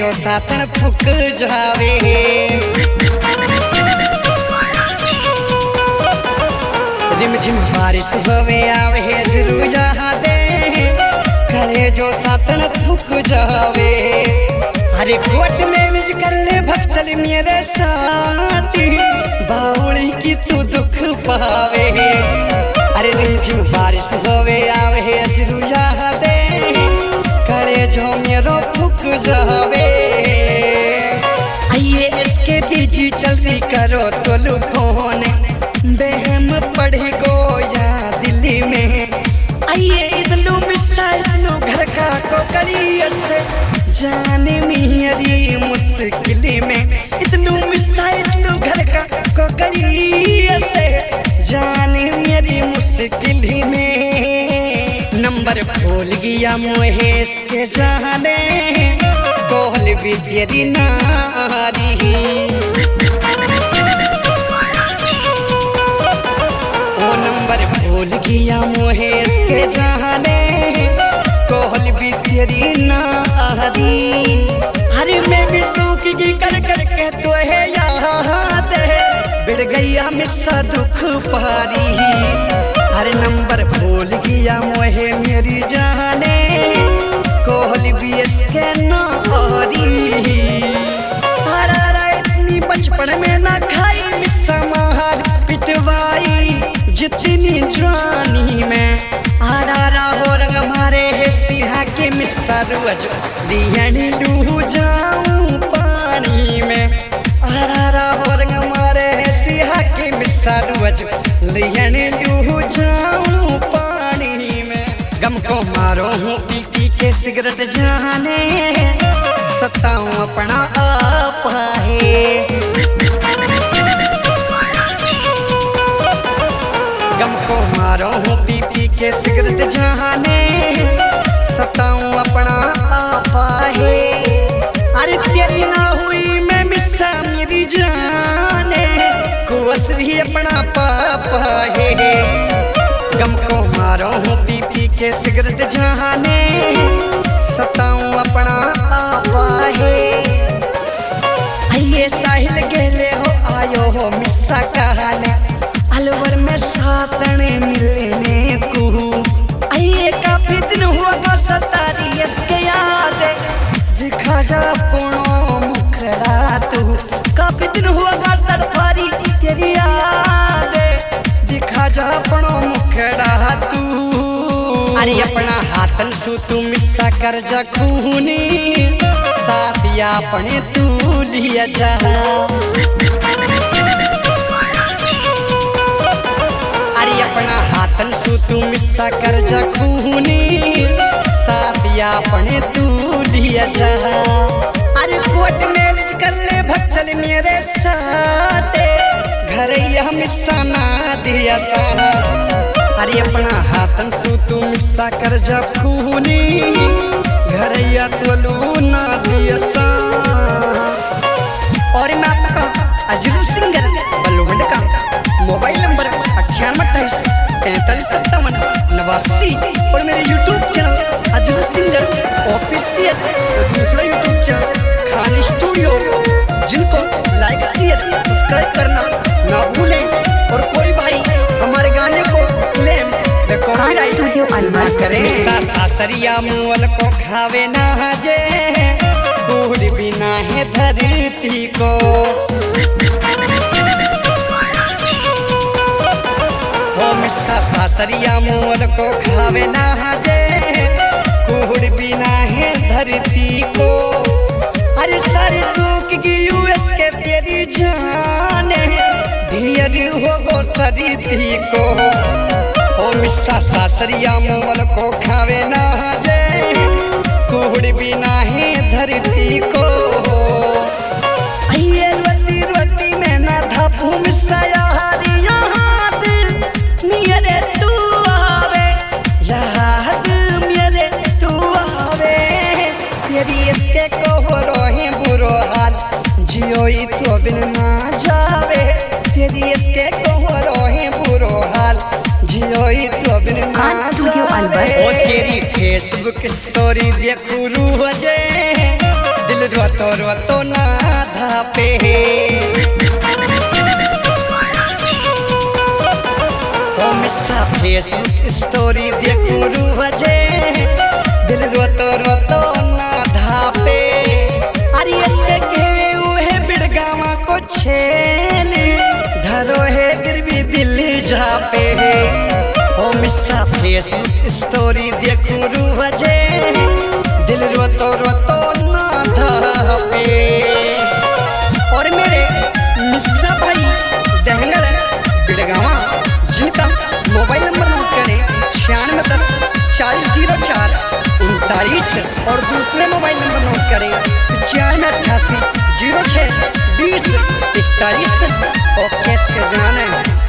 तो साथन फुक जावे रिम झिम बारिश होवे आवे जरूर दे करे जो साथन फुक जावे अरे कोट में मिज कर ले भक्चल मेरे साथी बाउली की तू दुख पावे अरे रिम झिम बारिश होवे आवे जरूर दे करे जो मेरो फुक जावे आइए इसके बीजी जल्दी करो तो लुकोने बेहम पढ़े गो या दिल्ली में आइए इदलू मिसाइलू घर का कोकरियर से जाने मेरी मुश्किल में इदलू मिसाइलू घर का कोकरियर से जाने मेरी मुश्किल में नंबर भूल गया मुहेश के जाने कोहल भी तेरी नारी भूल गया मुहेश के जाने कोहल भी तेरी नारी हरे में भी सूख की कर कर के तो है याद बिड़ गया मिस्सा दुख पारी हरे नंबर भूल गया मुहे मेरी जाने कोहल भी इसके नारी हरा इतनी बचपन में ना खाई मिस्सा मार पिटवाई जितनी जानी में आरा हो रंग मारे है सिहा के मिस्सा रोज लियन लू जाऊं पानी में आरा हो रंग मारे है सिहा के मिस्सा रोज लियन लू जाऊं पानी में गम को मारो हूँ पी पी के सिगरेट जाने सताऊं अपना आप है गम को मारो हूँ पी पी के सिगरेट जाने सताऊं अपना आपा है अरे तेरी ना हुई मैं मिस्सा मेरी जाने कुसरी अपना पापा है गम को मारो हूँ पी पी के सिगरेट जाने सताऊं अपना आपा है आइए साहिल गेले हो आयो हो मिस्सा कहाने अलवर में सातने मिलने को आइए काफी दिन हुआ का सतारी इसके याद दिखा जा पुणो मुखड़ा तू काफी दिन हुआ का तड़फारी तेरी याद दिखा जा पुणो मुखड़ा तू अरे अपना हाथन सु तू मिस्सा कर जा खूनी साथ या अपने तू लिया जा अपना हाथन सु तू मिस्सा कर जा खूनी साथ या अपने तू लिया जा अरे कोट मैरिज कर ले भक्चल मेरे साथ घर यह मिस्सा ना दिया सा अरे अपना हाथन सु तू मिस्सा कर जा खूनी घर या तो लू ना दिया सा और मैं आपका अजरू सिंगर बल्लूबंड का मोबाइल नंबर 9828435789 और मेरे YouTube channel Ajru singer official और दूसरा YouTube चैनल खान स्टूडियो जिनको लाइक शेयर सब्सक्राइब करना ना भूलें और कोई भाई हमारे गाने को क्लेम व कॉपीराइट ना करे सासरिया मुअल को खावे ना जे कोहड़ बिना है धरती को मिस्सा सासरिया मोल को खावे ना जे कोहड़ बिना है धरती को अरे सारी सूख की यूएस के तेरी जाने ढेर हो गो सरिती को ओ मिस्सा सासरिया मोल को खावे ना जे कोहड़ बिना है धरती को आइए रोती रोती में ना धापू मिस्सा यारी मेरे तू आवे याद मेरे तू आवे तेरी इसके को रोहे बुरो हाल जियो तो बिन ना जावे तेरी इसके को रोहे बुरो हाल जियो तो बिन ना जावे ओ तेरी फेसबुक स्टोरी देखू रूह जे दिल रोतो रोतो ना धापे। ओ मिसा फेसबुक स्टोरी देखूं रूहजे, दिल रोतो रोतो ना धापे। अरे इसके घेवे हुए बिड़गावा को छेने, धरो है गिरवी दिल झापे। ओ मिसा फेसबुक स्टोरी देखूं रूहजे, दिल रोतो रोतो ना धापे। और मेरे मिसा भाई दहलर बिड़गावा, जिनका मोबाइल नंबर नोट करें 9610 4004 39, और दूसरे मोबाइल नंबर नोट करें 9588 06 20 41। ओके इसके जाने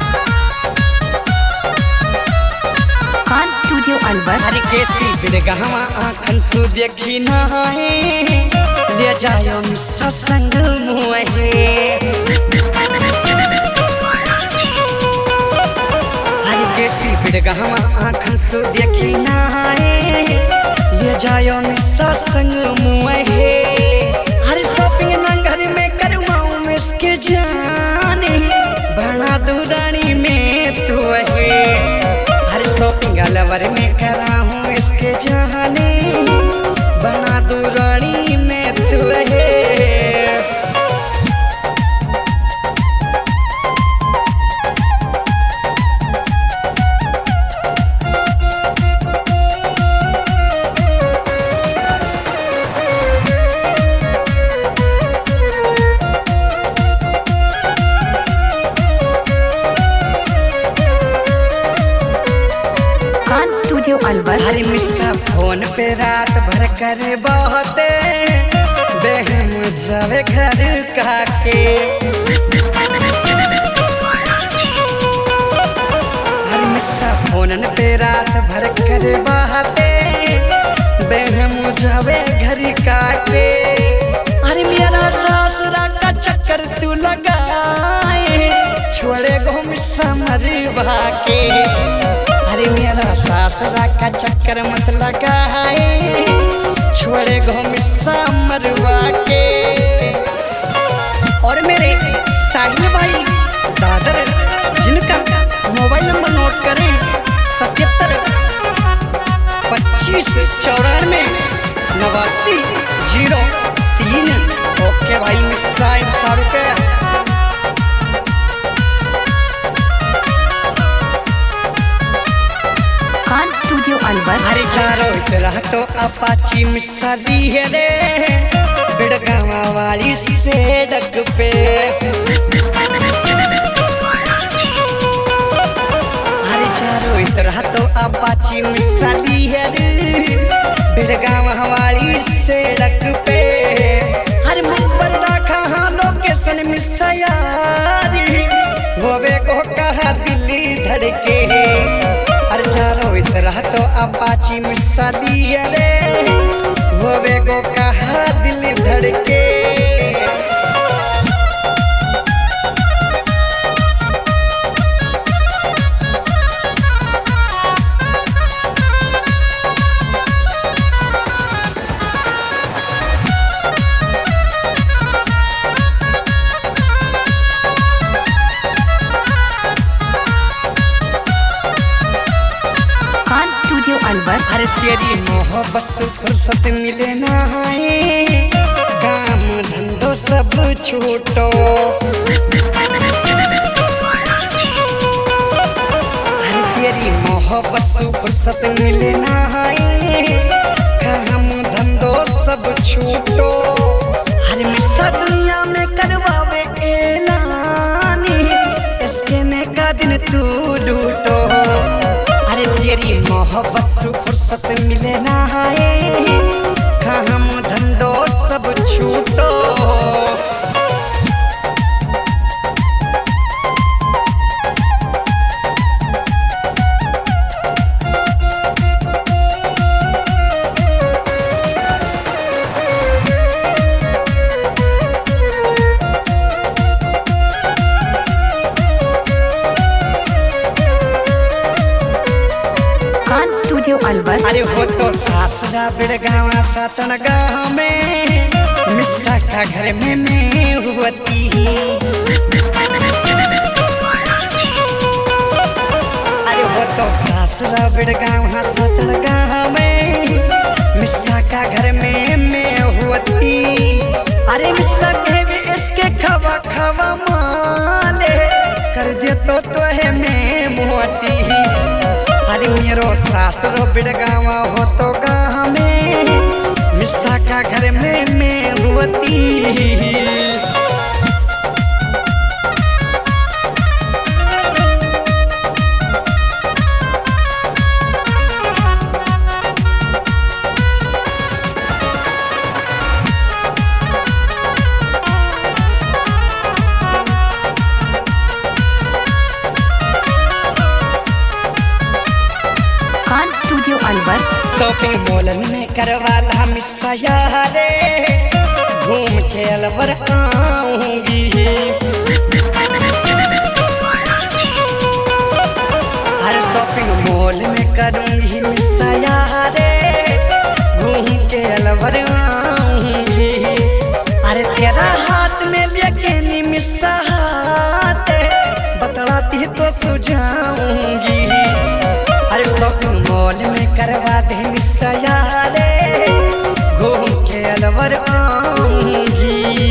खान स्टूडियो अलवर। हर कैसी बिड़गावा आँखन सु देखी ना है, ले जायो मिसा संग मुहे। हर कैसी बिड़गावा आँखन सु देखी ना है, ले जायो मिसा संग मुहे। हर शॉपिंग ना घर में करवाऊं मैं इसके जाने, बना दुरानी में तू है। हर शॉपिंग अलवर में करा हूँ इसके जाने, बना दुरानी में तू है। स्टूडियो अलवर। हर मिसा फोन पे रात भर करे बहुते, बहन मुझे घर काके। हर मिसा फोन पे रात भर करे बहुते, बहन मुझे घर काके। अरे मेरा सासरा का चक्कर तू लगाए, छोड़े गो मिसा मरवा के। अरे मेरा सासरा का चक्कर मत लगाए, छोड़े गो मिसा मरवा के। और मेरे साहिल भाई दादर, जिनका मोबाइल नंबर नोट करें 77 25 94 89 03। ओके भाई मिसा 100 रुपये। खान स्टूडियो अलवर। अरे चारों तरह तो अपाची मिसा दी है रे, बिड़गावा वाली सेडक पे। अरे चारों तरह तो अपाची मिसा दी है रे, बिड़गावा वाली सेडक पे। हर मुख पर रखा हाँ लोकेशन मिसा यारी, वो वे को कहा दिल्ली धड़के। अरे चारों तरह तो अपाची मिसा दी है रे, वो बेगो कहा दिल धड़के। अलवर। अरे तेरी मोहब्बत से फुर्सत मिले ना है, काम धंधो सब छूटो। अरे तेरी मोहब्बत से फुर्सत मिले ना है, काम धंधो सब छूटो। हर मिसा दुनिया में करवावे ऐलानी, इसके में का दिन तू लूटो। अरे तेरी मोहब्बत से फुर्सत मिले ना है, काम धंधो सब छूटो। अलवर। अरे हो तो सासरा बिड़गावा सातन गाँव में, मिस का घर में मैं होती। अरे वो तो सासरा बिड़गांव सतड़ गाँव में मिस्सा का घर में मैं होती। अरे मिस्सा कहे इसके खवा खवा माले कर दे तो है मैं मोती। अरे मेरो सासरो बिड़गांव हो तो गाँव में मिस्सा का घर में मैं होती। Khan studio Alwar. Shopping mall में करवाला मिस्सा यारे घूम के अलवर आऊंगी। हर शॉपिंग मॉल में करूंगी मिस्सा यारे घूम के अलवर आऊंगी। अरे तेरा हाथ में लेके नी मिस्सा हाथ बतलाती तो सुझाऊंगी। अरे शॉपिंग मॉल में करवा दे मिस्सा यारे घूम के अलवर आऊंगी।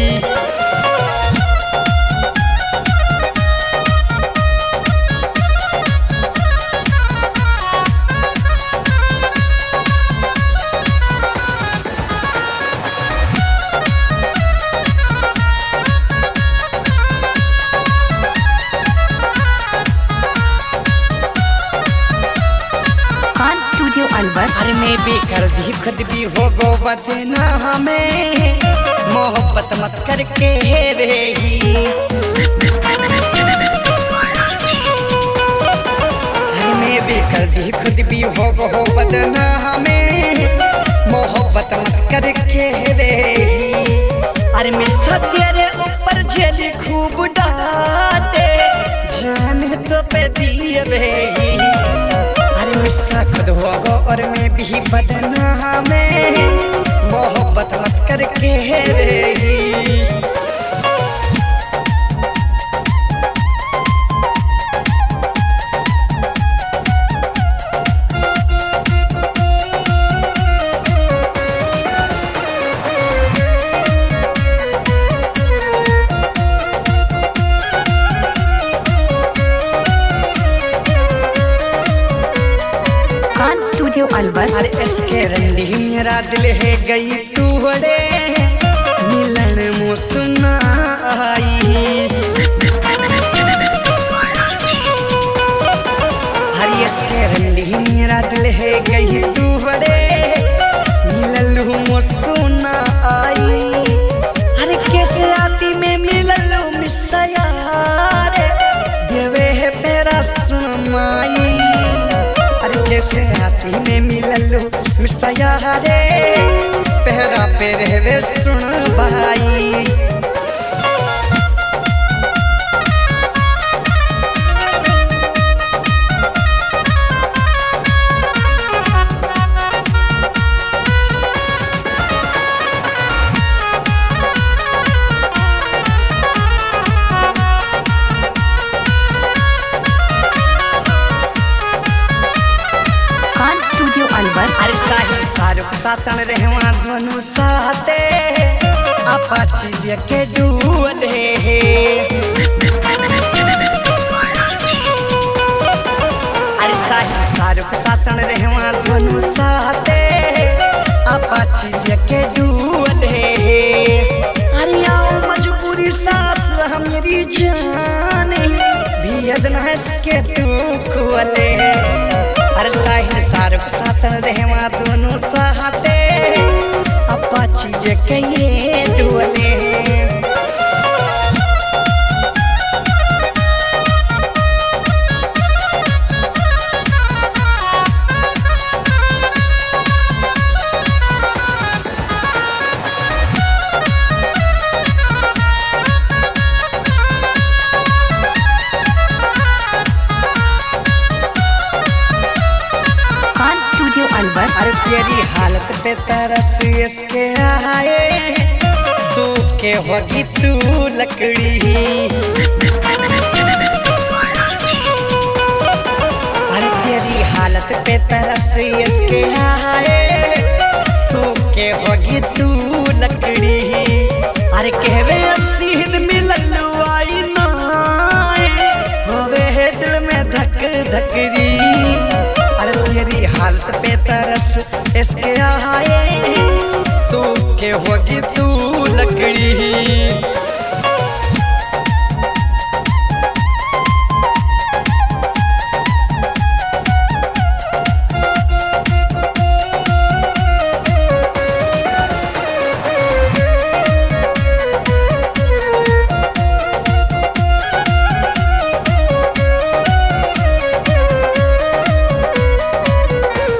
खान स्टूडियो अलवर। अरे मैं भी कर दी खुद भी हो गो बदना हमें मोहब्बत मत करके रही। अरे मैं भी कर दी खुद भी हो गो बदना हमें मोहब्बत मत करके रही। अरे मिस्सा तेरे ऊपर झेली खूब डांटे जान तो पे दिए रही। अरे मिस्सा खुद होगो और मैं भी बदना में मोहब्बत मत करके रही। खान स्टूडियो अलवर। अरे इसके रंडी मेरा दिल है गई तू बड़े मिलन मुसना आई। अरे इसके रंडी मेरा दिल है गई तू बड़े मिलन मुसना आई। अरे कैसे आती मैं मिलन मिस्सा यारे देवे है पेरा सुनमाई। अरे कैसे आती में मिललू मिस्सा यारे पहरा पे रहवे सुन भाई। खान स्टूडियो अलवर। अरे साहिल शाहरुख सातन रहवा दोनों साथे अपाची के डूले। अरे साहिल शाहरुख सातन रहवा दोनों साथे अपाची के डूले। अरे आओ मजबूरी सास रह मेरी जान भी अदना इसके तू खोले। अरे साहिल शाहरुख सातन रहवा दोनों साथे अपाची के ये डोले। अलवर। अरे तेरी हालत पे तरस इसके आए सूख के होगी तू लकड़ी। अरे तेरी हालत पे तरस इसके आए, सूखे होगी तू लकड़ी। अरे कहवे सीध मिलल आई ना, होवे है दिल में धक धकरी। अरे तेरी हालत पे तरस इसके आए, सूखे होगी तू लकड़ी।